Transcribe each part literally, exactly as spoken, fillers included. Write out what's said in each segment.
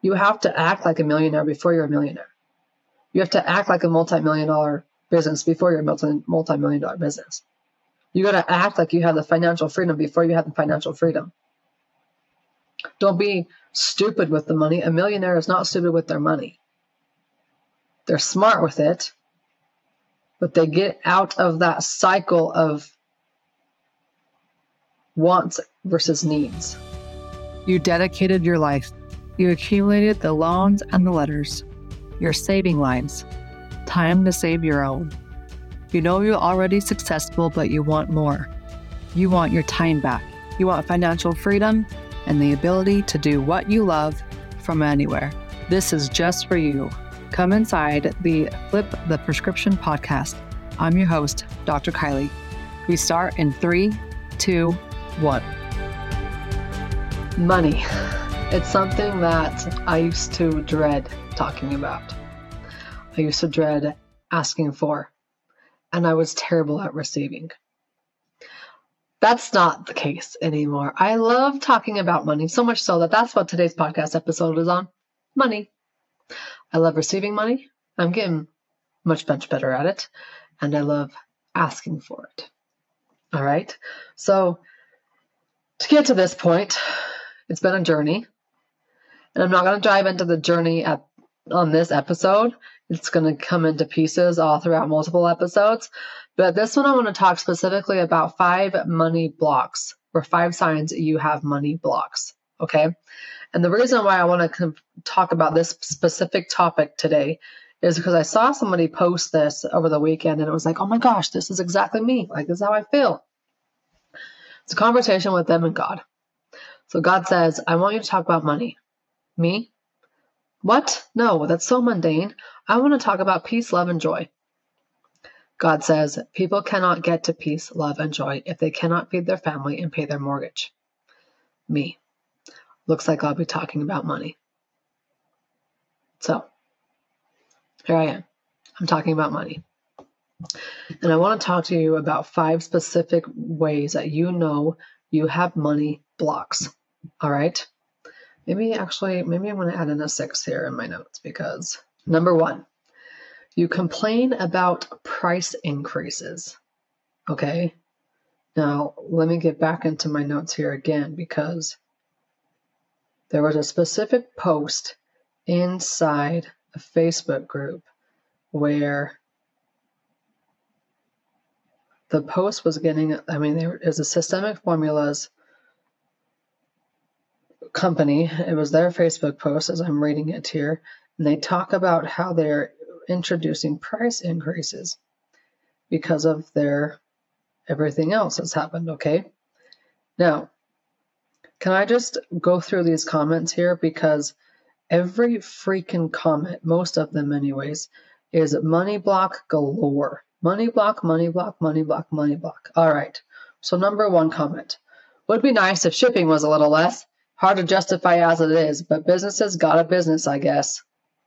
You have to act like a millionaire before you're a millionaire. You have to act like a multi-million dollar business before you're a multi- multi-million dollar business. You got to act like you have the financial freedom before you have the financial freedom. Don't be stupid with the money. A millionaire is not stupid with their money. They're smart with it, but they get out of that cycle of wants versus needs. You dedicated your life. You accumulated the loans and the letters, your saving lines. Time to save your own. You know you're already successful, but you want more. You want your time back. You want financial freedom and the ability to do what you love from anywhere. This is just for you. Come inside the Flip the Prescription podcast. I'm your host, Doctor Kylie. We start in three, two, one. Money. It's something that I used to dread talking about. I used to dread asking for, and I was terrible at receiving. That's not the case anymore. I love talking about money, so much so that that's what today's podcast episode is on. Money. I love receiving money. I'm getting much, much better at it. And I love asking for it. All right. So to get to this point, it's been a journey. And I'm not going to dive into the journey at, on this episode. It's going to come into pieces all throughout multiple episodes. But this one, I want to talk specifically about five money blocks, or five signs you have money blocks. Okay. And the reason why I want to talk about this specific topic today is because I saw somebody post this over the weekend and it was like, oh my gosh, this is exactly me. Like, this is how I feel. It's a conversation with them and God. So God says, I want you to talk about money. Me? What? No, that's so mundane. I want to talk about peace, love, and joy. God says, people cannot get to peace, love, and joy if they cannot feed their family and pay their mortgage. Me. Looks like I'll be talking about money. So, here I am. I'm talking about money. And I want to talk to you about five specific ways that you know you have money blocks. All right? Maybe actually, maybe I'm going to add in a six here in my notes because number one, you complain about price increases. Okay? Now, let me get back into my notes here again because there was a specific post inside a Facebook group where the post was getting, I mean, there is a Systemic Formulas company. It was their Facebook post as I'm reading it here. And they talk about how they're introducing price increases because of their everything else that's happened. Okay. Now, can I just go through these comments here? Because every freaking comment, most of them anyways, is money block galore. Money block, money block, money block, money block. All right. So number one comment. Would be nice if shipping was a little less. Hard to justify as it is, but businesses got a business, I guess.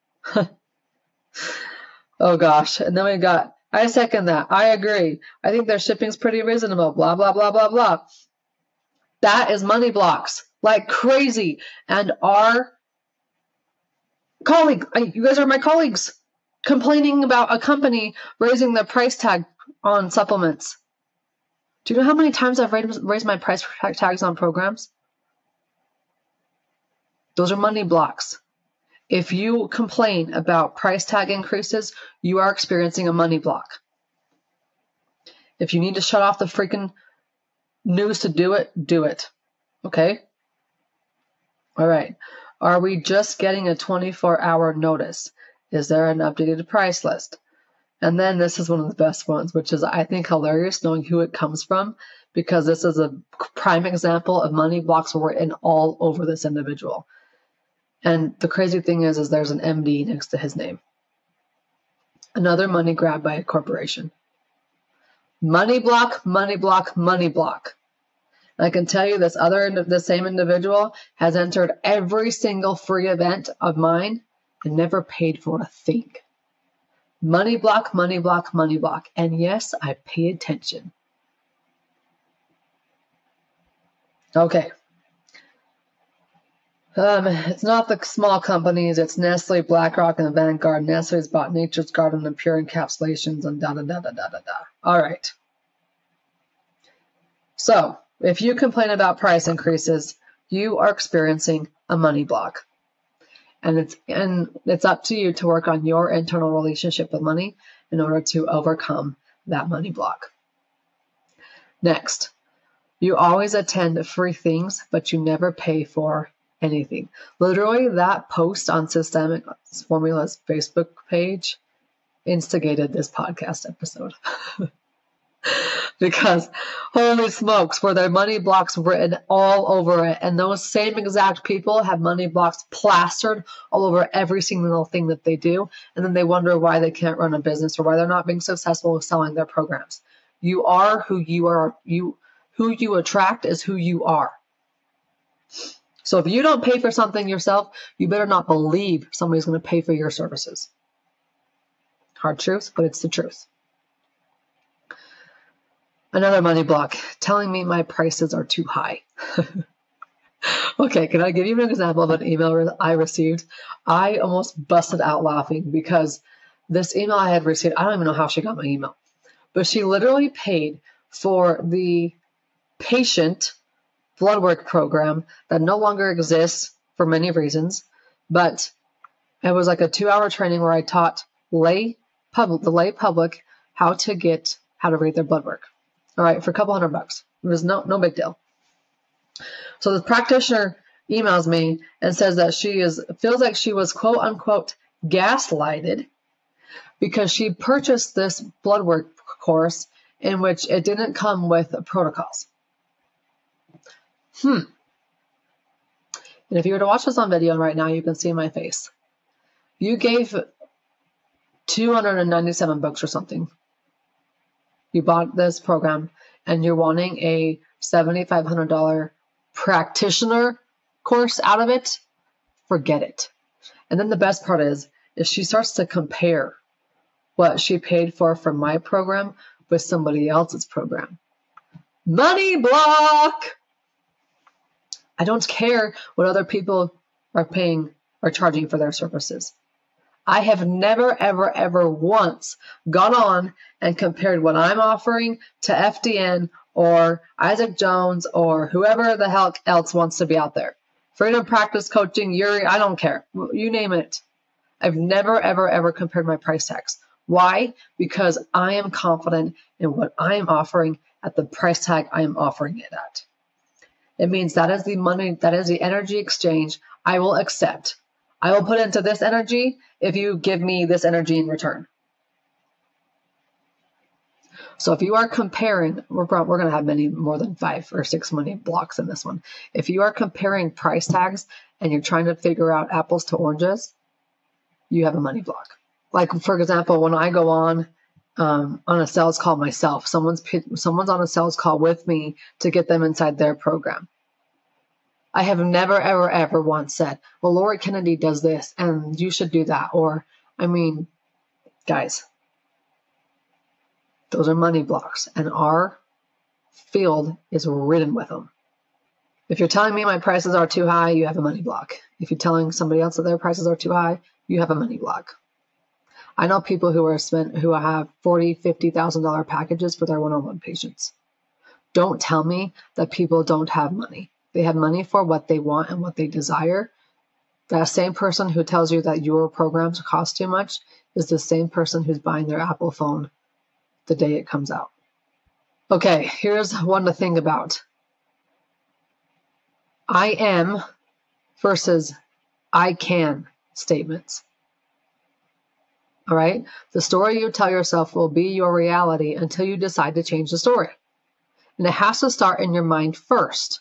Oh gosh. And then we got, I second that. I agree. I think their shipping's pretty reasonable. Blah, blah, blah, blah, blah. That is money blocks like crazy. And our colleague, you guys are my colleagues, complaining about a company raising the price tag on supplements. Do you know how many times I've raised, raised my price tags on programs? Those are money blocks. If you complain about price tag increases, you are experiencing a money block. If you need to shut off the freaking news to do it, do it. Okay? All right. Are we just getting a twenty-four hour notice? Is there an updated price list? And then this is one of the best ones, which is, I think, hilarious knowing who it comes from, because this is a prime example of money blocks written all over this individual. And the crazy thing is, is there's an M D next to his name. Another money grab by a corporation. Money block, money block, money block. And I can tell you this other, the same individual has entered every single free event of mine and never paid for a thing. Money block, money block, money block. And yes, I pay attention. Okay. Um, it's not the small companies. It's Nestle, BlackRock, and Vanguard. Nestle's bought Nature's Garden and Pure Encapsulations and da da da da da da da. All right. So if you complain about price increases, you are experiencing a money block. And it's and it's up to you to work on your internal relationship with money in order to overcome that money block. Next, you always attend free things, but you never pay for anything. Literally, that post on Systemic Formula's Facebook page instigated this podcast episode. Because holy smokes, were there money blocks written all over it, and those same exact people have money blocks plastered all over every single thing that they do, and then they wonder why they can't run a business or why they're not being successful with selling their programs. You are who you are. You who you attract is who you are. So if you don't pay for something yourself, you better not believe somebody's going to pay for your services. Hard truth, but it's the truth. Another money block, telling me my prices are too high. Okay, can I give you an example of an email I received? I almost busted out laughing because this email I had received, I don't even know how she got my email, but she literally paid for the patient blood work program that no longer exists for many reasons, but it was like a two-hour training where I taught lay public, the lay public how to get, how to read their blood work. All right, for a couple hundred bucks. It was no, no big deal. So the practitioner emails me and says that she is feels like she was quote unquote gaslighted because she purchased this blood work course in which it didn't come with protocols. Hmm. And if you were to watch this on video right now, you can see my face. You gave two hundred ninety-seven bucks or something. You bought this program and you're wanting a seven thousand five hundred dollars practitioner course out of it, forget it. And then the best part is, is she starts to compare what she paid for for my program with somebody else's program. Money block! I don't care what other people are paying or charging for their services. I have never, ever, ever once gone on and compared what I'm offering to F D N or Isaac Jones or whoever the hell else wants to be out there. Freedom Practice Coaching, Yuri, I don't care. You name it. I've never, ever, ever compared my price tags. Why? Because I am confident in what I am offering at the price tag I am offering it at. It means that is the money, that is the energy exchange I will accept. I will put into this energy if you give me this energy in return. So if you are comparing, we're, we're going to have many more than five or six money blocks in this one. If you are comparing price tags and you're trying to figure out apples to oranges, you have a money block. Like, for example, when I go on um, on a sales call myself, someone's someone's on a sales call with me to get them inside their program. I have never, ever, ever once said, well, Lori Kennedy does this and you should do that. Or, I mean, guys, those are money blocks and our field is ridden with them. If you're telling me my prices are too high, you have a money block. If you're telling somebody else that their prices are too high, you have a money block. I know people who are spent who have forty thousand dollars, fifty thousand dollars packages for their one-on-one patients. Don't tell me that people don't have money. They have money for what they want and what they desire. That same person who tells you that your programs cost too much is the same person who's buying their Apple phone the day it comes out. Okay, here's one to think about. I am versus I can statements. All right? The story you tell yourself will be your reality until you decide to change the story. And it has to start in your mind first.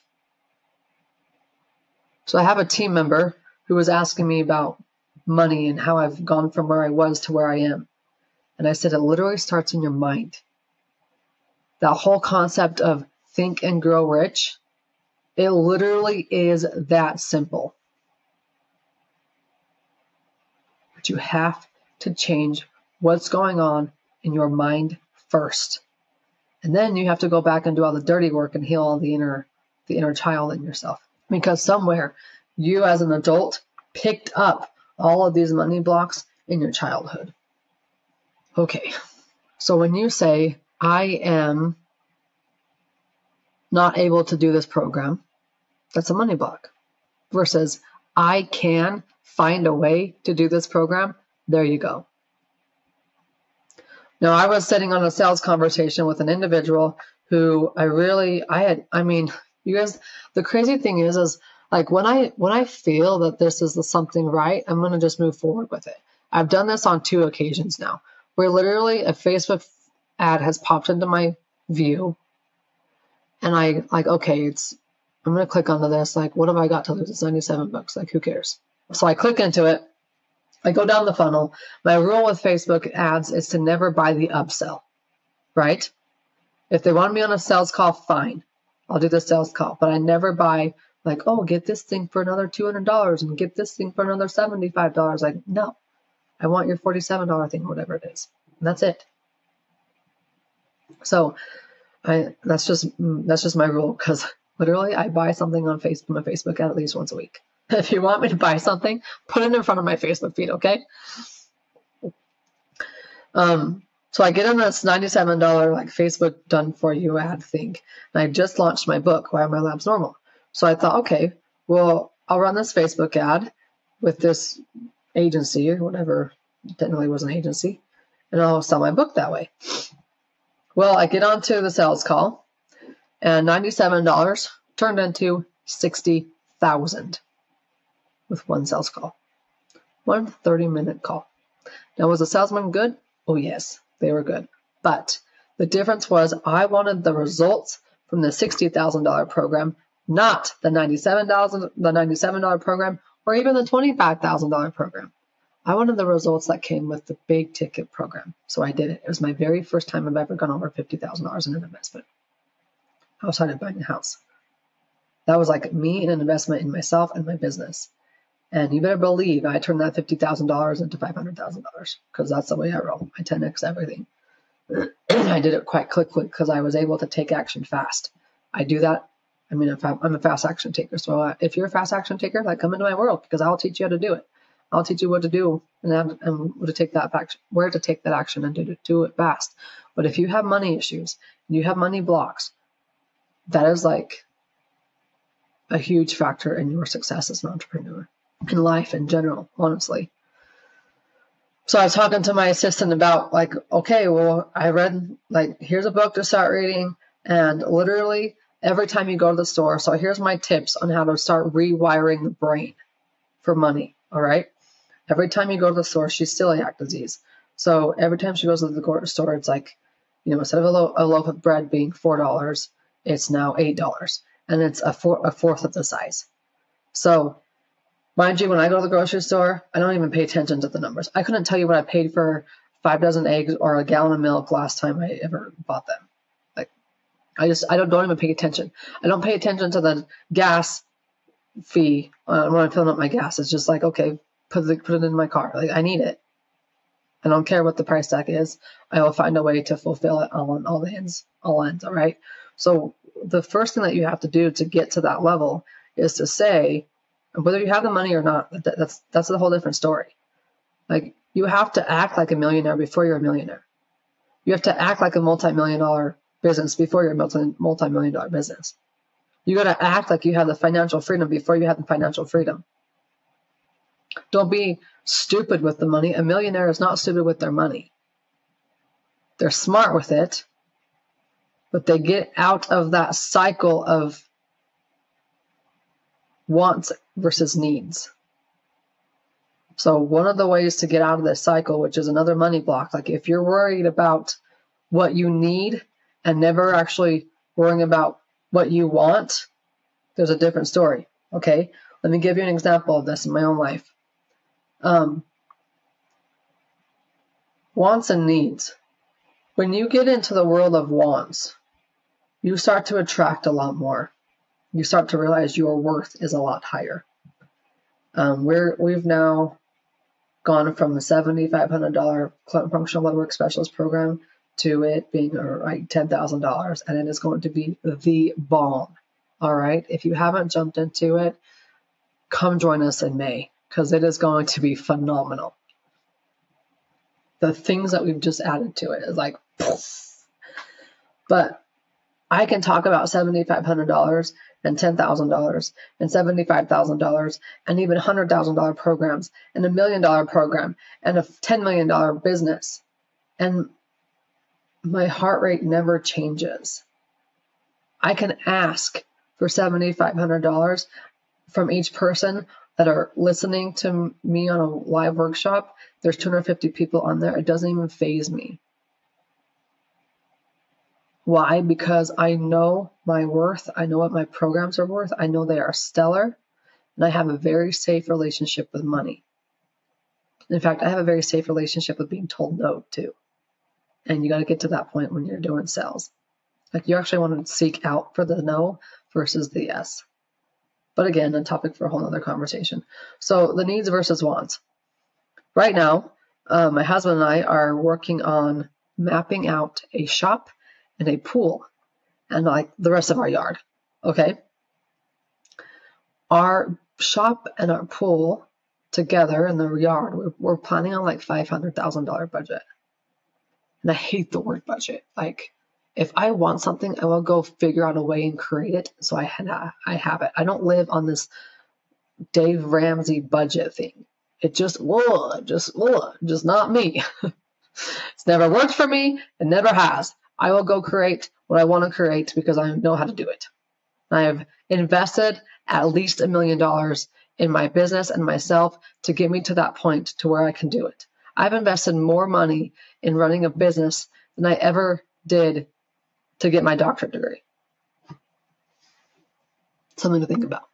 So I have a team member who was asking me about money and how I've gone from where I was to where I am. And I said, it literally starts in your mind. That whole concept of think and grow rich, it literally is that simple. But you have to change what's going on in your mind first. And then you have to go back and do all the dirty work and heal all the inner, the inner child in yourself. Because somewhere you as an adult picked up all of these money blocks in your childhood. Okay, so when you say, I am not able to do this program, that's a money block. Versus, I can find a way to do this program, there you go. Now, I was sitting on a sales conversation with an individual who I really, I had, I mean, you guys, the crazy thing is, is like when I, when I feel that this is the something right, I'm going to just move forward with it. I've done this on two occasions now, where literally a Facebook ad has popped into my view. And I like, okay, it's, I'm going to click onto this. Like, what have I got to lose? It's ninety-seven bucks. Like, who cares? So I click into it. I go down the funnel. My rule with Facebook ads is to never buy the upsell, right? If they want me on a sales call, fine. I'll do the sales call. But I never buy like, oh, get this thing for another two hundred dollars and get this thing for another seventy-five dollars. Like, no, I want your forty-seven dollars thing, whatever it is. And that's it. So I that's just that's just my rule, because literally I buy something on Facebook, my Facebook ad at least once a week. If you want me to buy something, put it in front of my Facebook feed, okay? Um, so I get in this ninety-seven dollars like Facebook done for you ad thing. And I just launched my book, Why Are My Labs Normal? So I thought, okay, well, I'll run this Facebook ad with this agency or whatever. Technically was an agency. And I'll sell my book that way. Well, I get onto the sales call, and ninety-seven dollars turned into sixty thousand dollars with one sales call. One thirty-minute call. Now, was the salesman good? Oh, yes, they were good. But the difference was I wanted the results from the sixty thousand dollars program, not the ninety-seven thousand dollars, the ninety-seven dollars program, or even the twenty-five thousand dollars program. I wanted the results that came with the big ticket program. So I did it. It was my very first time I've ever gone over fifty thousand dollars in an investment outside of buying a house. That was like me and an investment in myself and my business. And you better believe I turned that fifty thousand dollars into five hundred thousand dollars, because that's the way I roll. I ten X everything. I did it quite quickly because I was able to take action fast. I do that. I mean, I'm a fast action taker. So uh, if you're a fast action taker, like, come into my world, because I'll teach you how to do it. I'll teach you what to do and, and what to take that action, where to take that action and to do it fast. But if you have money issues and you have money blocks, that is like a huge factor in your success as an entrepreneur, in life in general, honestly. So I was talking to my assistant about like, okay, well, I read, like, here's a book to start reading. And literally every time you go to the store, so here's my tips on how to start rewiring the brain for money. All right. Every time you go to the store, she's celiac disease. So every time she goes to the store, it's like, you know, instead of a, lo- a loaf of bread being four dollars, it's now eight dollars. And it's a, four- a fourth of the size. So mind you, when I go to the grocery store, I don't even pay attention to the numbers. I couldn't tell you what I paid for five dozen eggs or a gallon of milk last time I ever bought them. Like, I just, I don't, don't even pay attention. I don't pay attention to the gas fee uh, when I'm filling up my gas. It's just like, okay, put it, put it in my car. Like, I need it. I don't care what the price tag is. I will find a way to fulfill it all on all the ends, all ends. All right. So the first thing that you have to do to get to that level is to say, whether you have the money or not, that, that's that's a whole different story. Like, you have to act like a millionaire before you're a millionaire. You have to act like a multi-million dollar business before you're a multi, multi-million dollar business. You got to act like you have the financial freedom before you have the financial freedom. Don't be stupid with the money. A millionaire is not stupid with their money. They're smart with it, but they get out of that cycle of wants versus needs. So one of the ways to get out of this cycle, which is another money block, like if you're worried about what you need and never actually worrying about what you want, there's a different story. Okay, let me give you an example of this in my own life. Um, wants and needs. When you get into the world of wants, you start to attract a lot more. You start to realize your worth is a lot higher. Um, we're, we've now gone from the seven thousand five hundred dollars functional blood work specialist program to it being like ten thousand dollars, and it is going to be the bomb. All right. If you haven't jumped into it, come join us in May, because it is going to be phenomenal. The things that we've just added to it is like, but I can talk about seven thousand five hundred dollars and ten thousand dollars and seventy-five thousand dollars and even one hundred thousand dollars programs and a million dollar program and a ten million dollars business. And my heart rate never changes. I can ask for seven thousand five hundred dollars from each person that are listening to me on a live workshop. There's two hundred fifty people on there. It doesn't even faze me. Why? Because I know my worth. I know what my programs are worth. I know they are stellar. And I have a very safe relationship with money. In fact, I have a very safe relationship with being told no too. And you got to get to that point when you're doing sales. Like, you actually want to seek out for the no versus the yes. But again, a topic for a whole other conversation. So the needs versus wants. Right now, uh, my husband and I are working on mapping out a shop and a pool and like the rest of our yard. Okay. Our shop and our pool together in the yard, we're, we're planning on like five hundred thousand dollars budget. And I hate the word budget. Like, if I want something, I will go figure out a way and create it so I, I have it. I don't live on this Dave Ramsey budget thing. It just, whoa, just, whoa, just not me. It's never worked for me. It never has. I will go create what I want to create because I know how to do it. I have invested at least a million dollars in my business and myself to get me to that point to where I can do it. I've invested more money in running a business than I ever did to get my doctorate degree. Something to think about.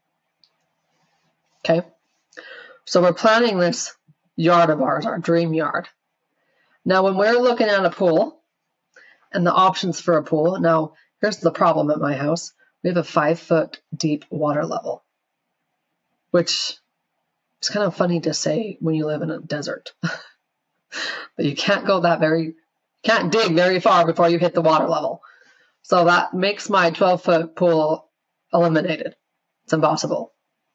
Okay. So we're planning this yard of ours, our dream yard. Now, when we're looking at a pool and the options for a pool, now here's the problem at my house. We have a five foot deep water level, which is kind of funny to say when you live in a desert. But you can't go that very, can't dig very far before you hit the water level. So that makes my twelve foot pool eliminated. It's impossible.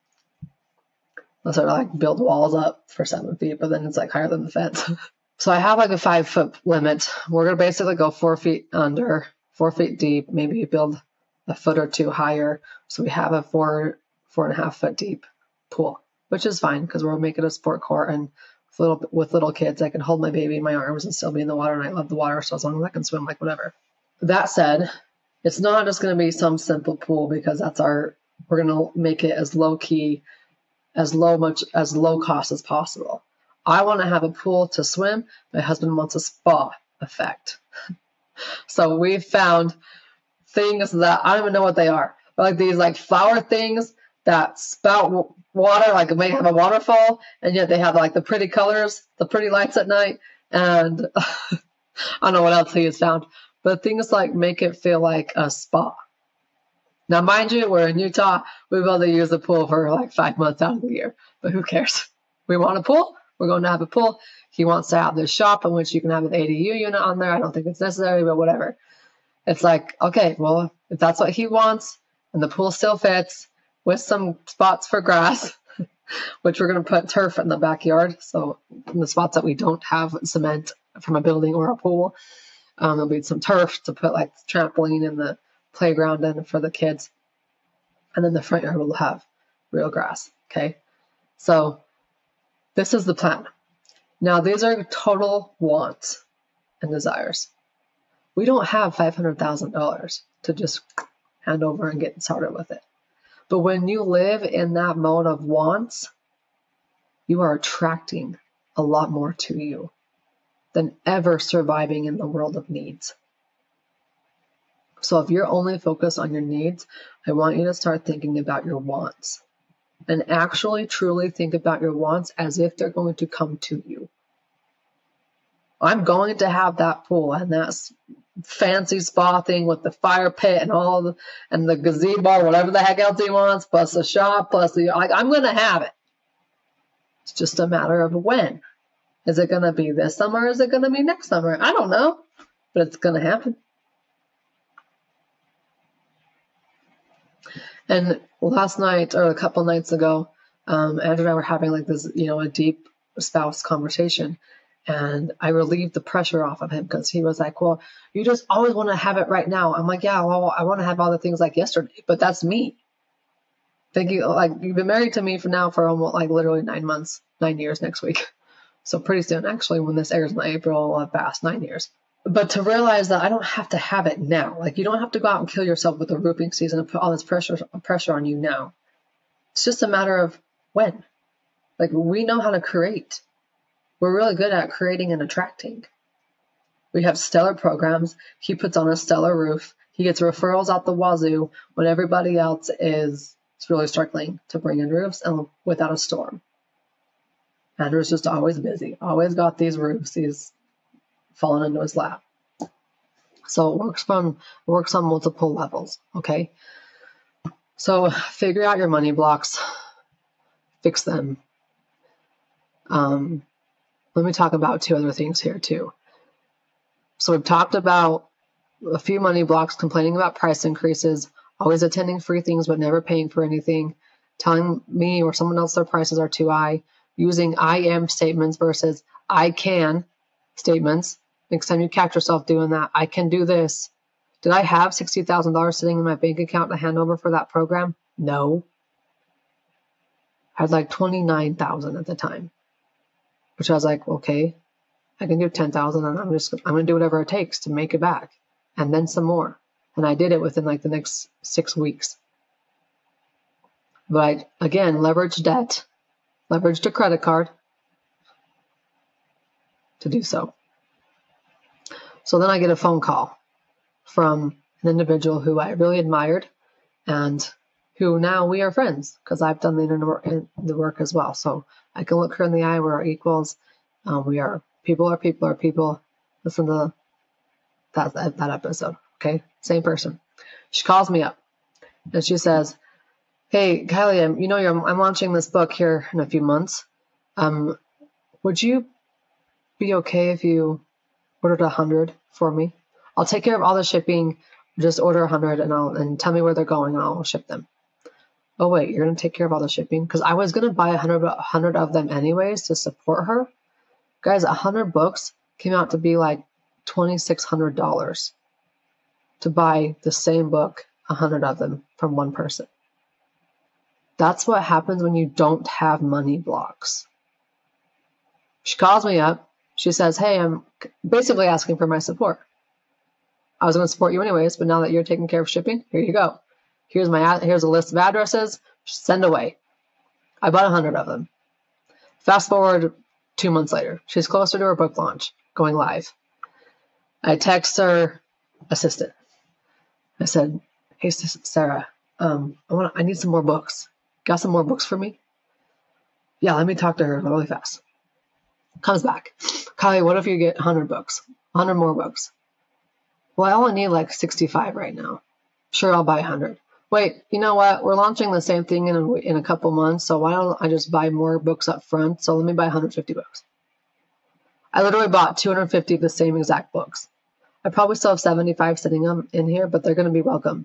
Unless I like build walls up for seven feet, but then it's like higher than the fence. So I have like a five foot limit. We're going to basically go four feet under, four feet deep, maybe build a foot or two higher. So we have a four, four and a half foot deep pool, which is fine because we're making a sport court, and with little, with little kids, I can hold my baby in my arms and still be in the water. And I love the water. So as long as I can swim, like whatever. That said, it's not just going to be some simple pool because that's our, we're going to make it as low key, as low much, as low cost as possible. I want to have a pool to swim. My husband wants a spa effect. So we've found things that I don't even know what they are. But like these like flower things that spout water, like it may have a waterfall, and yet they have like the pretty colors, the pretty lights at night. And I don't know what else he has found, but things like make it feel like a spa. Now, mind you, we're in Utah. We've only used the pool for like five months out of the year, but who cares? We want a pool. We're going to have a pool. He wants to have this shop in which you can have an A D U unit on there. I don't think it's necessary, but whatever. It's like, okay, well, if that's what he wants and the pool still fits with some spots for grass, which we're going to put turf in the backyard. So in the spots that we don't have cement from a building or a pool, um, there'll be some turf to put like trampoline in the playground in for the kids. And then the front yard will have real grass. Okay. So this is the plan. Now, these are total wants and desires. We don't have five hundred thousand dollars to just hand over and get started with it. But when you live in that mode of wants, you are attracting a lot more to you than ever surviving in the world of needs. So if you're only focused on your needs, I want you to start thinking about your wants. And actually truly think about your wants as if they're going to come to you. I'm going to have that pool and that fancy spa thing with the fire pit and all the, and the gazebo, whatever the heck else he wants, plus the shop, plus the, like, I'm going to have it. It's just a matter of when. Is it going to be this summer? Or is it going to be next summer? I don't know, but it's going to happen. And last night, or a couple nights ago, um, Andrew and I were having like this, you know, a deep spouse conversation. And I relieved the pressure off of him because he was like, well, you just always want to have it right now. I'm like, yeah, well, I want to have all the things like yesterday, but that's me. Thank you. Like, you've been married to me for now for almost like literally nine months, nine years next week. So pretty soon, actually, when this airs in April, I'll have passed nine years. But to realize that I don't have to have it now. Like, you don't have to go out and kill yourself with the roofing season and put all this pressure pressure on you now. It's just a matter of when. Like, we know how to create. We're really good at creating and attracting. We have stellar programs. He puts on a stellar roof. He gets referrals out the wazoo when everybody else is really struggling to bring in roofs and without a storm. Andrew's just always busy. Always got these roofs. He's fallen into his lap. So it works from it works on multiple levels. Okay. So figure out your money blocks. Fix them. Um, let me talk about two other things here too. So we've talked about a few money blocks: complaining about price increases, always attending free things but never paying for anything, telling me or someone else their prices are too high, using I am statements versus I can statements. Next time you catch yourself doing that, I can do this. Did I have sixty thousand dollars sitting in my bank account to hand over for that program? No. I had like twenty-nine thousand dollars at the time, which I was like, okay, I can do ten thousand dollars and I'm just, I'm going to do whatever it takes to make it back, and then some more. And I did it within like the next six weeks. But again, leverage debt, leveraged a credit card to do so. So then I get a phone call from an individual who I really admired and who now we are friends because I've done the, the work as well. So I can look her in the eye. We're equals. Um, we are people are people are people. Listen to that, that, that episode. Okay. Same person. She calls me up and she says, hey, Kylie, I'm, you know, you're, I'm launching this book here in a few months. Um, would you be okay if you ordered a hundred for me? I'll take care of all the shipping. Just order a hundred and I'll, and tell me where they're going and I'll ship them. Oh wait, you're going to take care of all the shipping? Cause I was going to buy a hundred, a hundred of them anyways to support her. Guys, a hundred books came out to be like twenty-six hundred dollars to buy the same book, a hundred of them from one person. That's what happens when you don't have money blocks. She calls me up. She says, hey, I'm basically asking for my support. I was going to support you anyways, but now that you're taking care of shipping, here you go. Here's my here's a list of addresses. Send away. I bought a hundred of them. Fast forward two months later. She's closer to her book launch, going live. I text her assistant. I said, hey, Sarah, um, I want I need some more books. Got some more books for me? Yeah, let me talk to her really fast. Comes back. Kylie, what if you get one hundred books? one hundred more books. Well, I only need like sixty-five right now. Sure, I'll buy one hundred. Wait, you know what? We're launching the same thing in a, in a couple months, so why don't I just buy more books up front? So let me buy one hundred fifty books. I literally bought two hundred fifty of the same exact books. I probably still have seventy-five sitting in here, but they're going to be welcome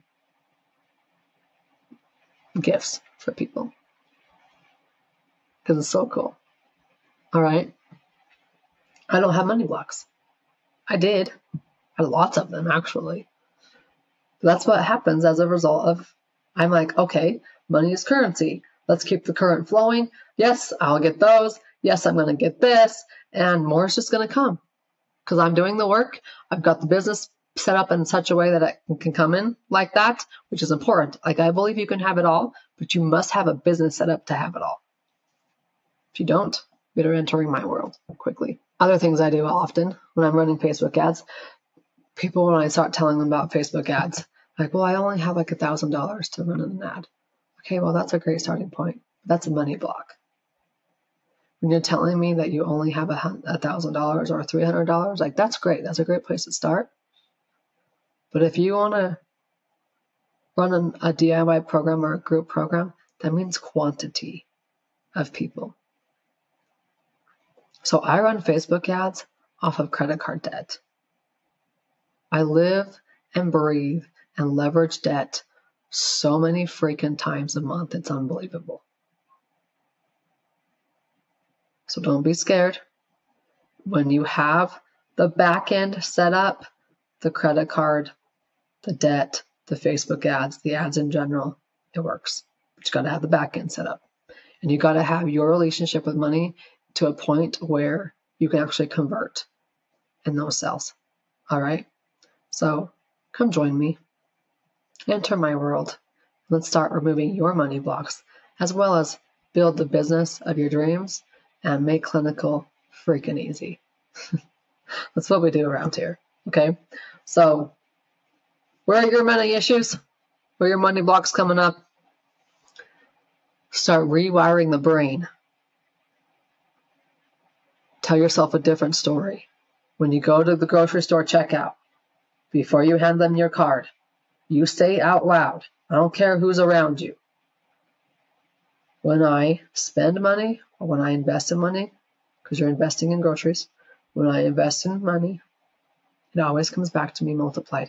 gifts for people because it's so cool. All right. I don't have money blocks. I did. I had lots of them, actually. That's what happens as a result of, I'm like, okay, money is currency. Let's keep the current flowing. Yes, I'll get those. Yes, I'm going to get this. And more is just going to come because I'm doing the work. I've got the business set up in such a way that it can come in like that, which is important. Like, I believe you can have it all, but you must have a business set up to have it all. If you don't, you're entering my world quickly. Other things I do often when I'm running Facebook ads, people, when I start telling them about Facebook ads, like, well, I only have like a thousand dollars to run an ad. Okay, well, that's a great starting point. That's a money block. When you're telling me that you only have a thousand dollars or three hundred dollars, like, that's great. That's a great place to start. But if you want to run an, a D I Y program or a group program, that means quantity of people. So I run Facebook ads off of credit card debt. I live and breathe and leverage debt so many freaking times a month. It's unbelievable. So don't be scared. When you have the back end set up, the credit card, the debt, the Facebook ads, the ads in general, it works. But you got to have the back end set up. And you got to have your relationship with money to a point where you can actually convert in those sales. All right? So come join me. Enter my world. Let's start removing your money blocks, as well as build the business of your dreams and make clinical freaking easy. That's what we do around here. Okay? So where are your money issues? Where are your money blocks coming up? Start rewiring the brain. Tell yourself a different story. When you go to the grocery store checkout, before you hand them your card, you say out loud, I don't care who's around you, when I spend money or when I invest in money, because you're investing in groceries, when I invest in money, it always comes back to me multiplied.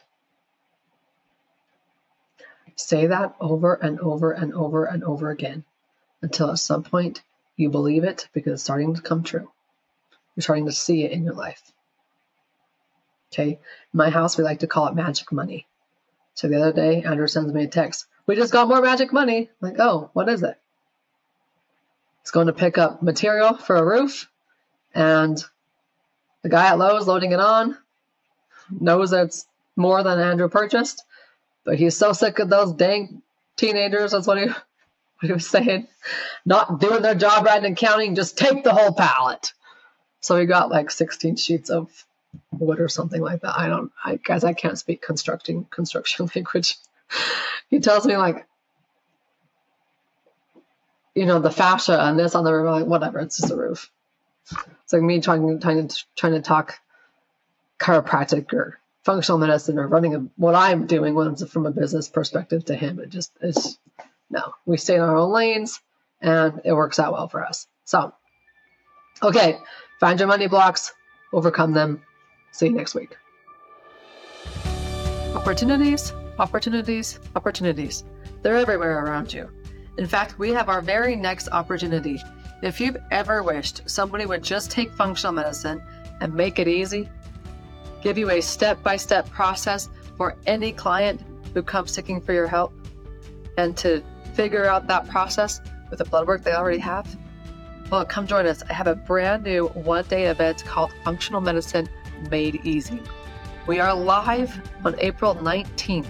Say that over and over and over and over again until at some point you believe it because it's starting to come true. You're starting to see it in your life. Okay? In my house, we like to call it magic money. So the other day, Andrew sends me a text. We just got more magic money. I'm like, oh, what is it? It's going to pick up material for a roof, and the guy at Lowe's loading it on knows that it's more than Andrew purchased, but he's so sick of those dang teenagers, that's what he, what he was saying, not doing their job right and counting, just take the whole pallet. So he got like sixteen sheets of wood or something like that. I don't, I guys, I can't speak constructing construction language. He tells me like, you know, the fascia and this on the roof, like, whatever, it's just a roof. It's like me trying, trying to trying to talk chiropractic or functional medicine or running a, what I'm doing when it's from a business perspective to him. It just is, no, we stay in our own lanes and it works out well for us. So, okay, find your money blocks, overcome them. See you next week. Opportunities, opportunities, opportunities. They're everywhere around you. In fact, we have our very next opportunity. If you've ever wished somebody would just take functional medicine and make it easy, give you a step-by-step process for any client who comes seeking for your help, and to figure out that process with the blood work they already have, well, come join us. I have a brand new one-day event called Functional Medicine Made Easy. We are live on April nineteenth.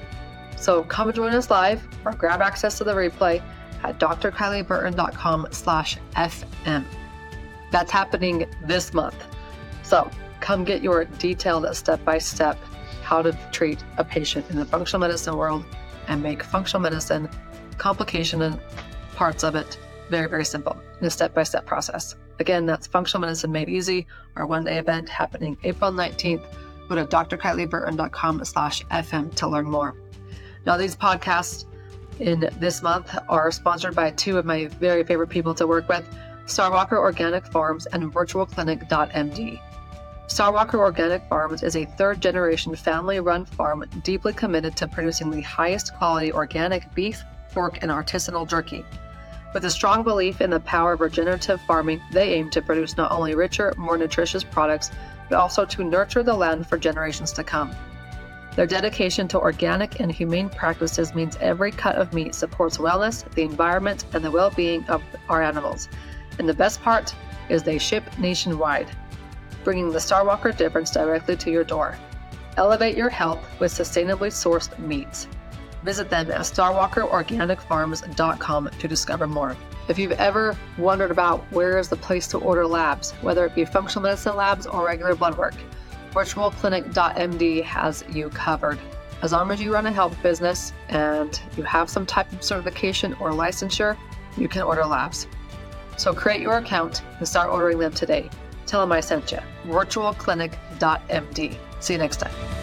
So come join us live or grab access to the replay at d r kylie burton dot com slash f m. That's happening this month. So come get your detailed step-by-step how to treat a patient in the functional medicine world and make functional medicine, complication and parts of it, very, very simple in a step-by-step process. Again, that's Functional Medicine Made Easy, our one-day event happening April nineteenth. Go to d r kylie burton dot com slash f m to learn more. Now, these podcasts in this month are sponsored by two of my very favorite people to work with, Starwalker Organic Farms and virtual clinic dot m d. Starwalker Organic Farms is a third-generation family-run farm deeply committed to producing the highest quality organic beef, pork, and artisanal jerky. With a strong belief in the power of regenerative farming, they aim to produce not only richer, more nutritious products, but also to nurture the land for generations to come. Their dedication to organic and humane practices means every cut of meat supports wellness, the environment, and the well-being of our animals. And the best part is they ship nationwide, bringing the Starwalker difference directly to your door. Elevate your health with sustainably sourced meats. Visit them at starwalker organic farms dot com to discover more. If you've ever wondered about where is the place to order labs, whether it be functional medicine labs or regular blood work, virtual clinic dot m d has you covered. As long as you run a health business and you have some type of certification or licensure, you can order labs. So create your account and start ordering them today. Tell them I sent you. virtual clinic dot m d. See you next time.